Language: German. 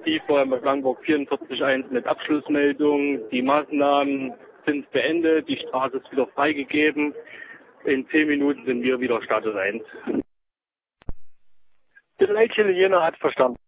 Tiefer im Langburg 44.1 mit Abschlussmeldung. Die Maßnahmen sind beendet, die Straße ist wieder freigegeben. In 10 Minuten sind wir wieder Status 1. Der Italiener hat verstanden.